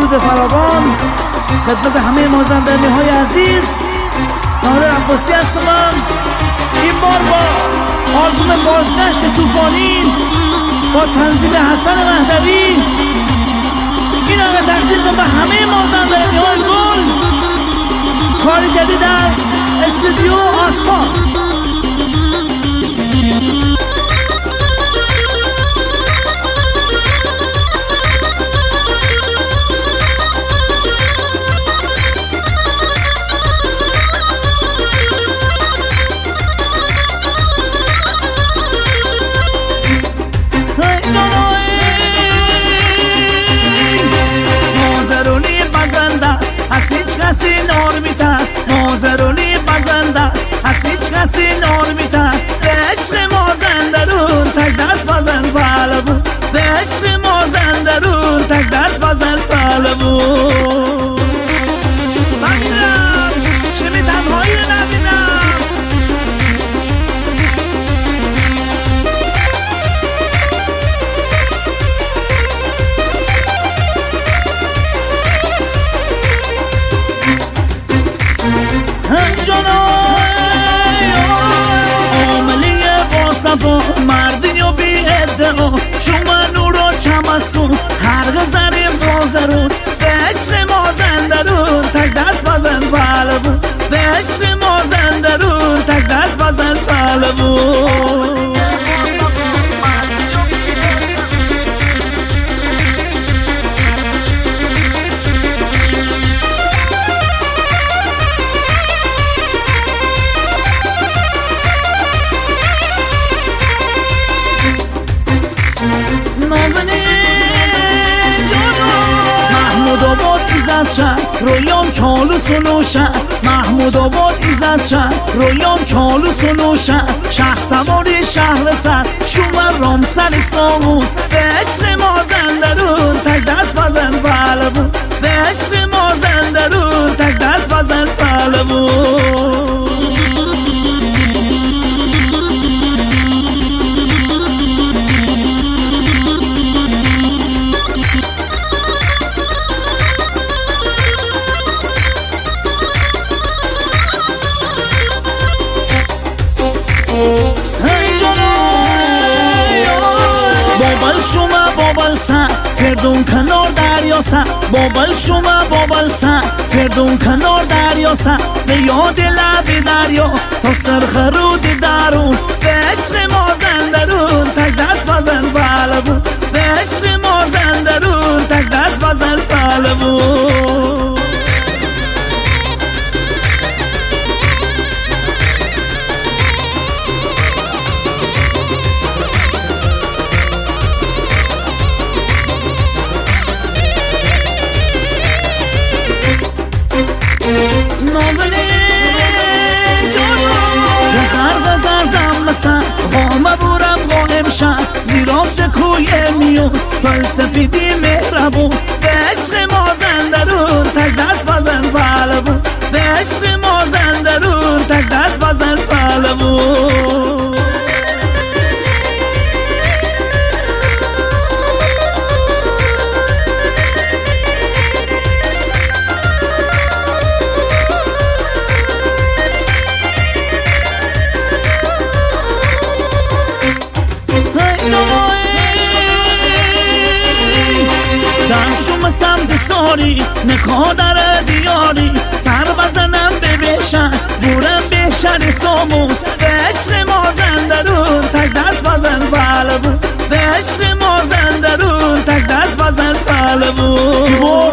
درود فراوان خدمت همه مازندرانی های عزیز. نادر عباسی هستم. این بار با آلبوم بازگشت طوفانی با تنظیم حسن مهدوی این آقا تقدیم به همه مازندرانی های گل. کاری جدید از استودیو آسمان. کسی نار میتست مازرونی بزنده از هیچ کسی نار میتست به عشق مازندرون تک دست بزن پهلوون به عشق مازندرون تک دست بزن پهلوون من میرم شمی تنهایی نبینم مردی و بی ادعا شما نور و چمسون هر غزریم بازرون به عشق مازندرون تک دست بزن پهلوون به عشق مازندرون تک دست بزن پهلوون رویام چالو سلوشن محمود آباد ایزد شن رویام چالو سلوشن شهر سواری شهر سر شومر رام سر سامون به عشق مازندرون تک دست بزن پهلوون به عشق مازندرون تک دست بزن پهلوون فردون کنار دریا سر بابل شما بابل سر فردون کنار دریا سر به یاد لب دریا تا سرخرود درون به عشق مازندرون تک دست بزن پهلوون به عشق مازندرون تک دست بزن پهلوون غامه بورم قائم شن زیراب دکوی میون فلسفیدی مهربون به عشق مازندرون تک دست بزن پهلوون به عشق مازندرون تک دست بزن پهلوون نخادر دیاری سر بزنم به بشن بورم بشن سامون به عشق مازندرون تک دست بزن پهلوون به عشق مازندرون تک دست بزن پهلوون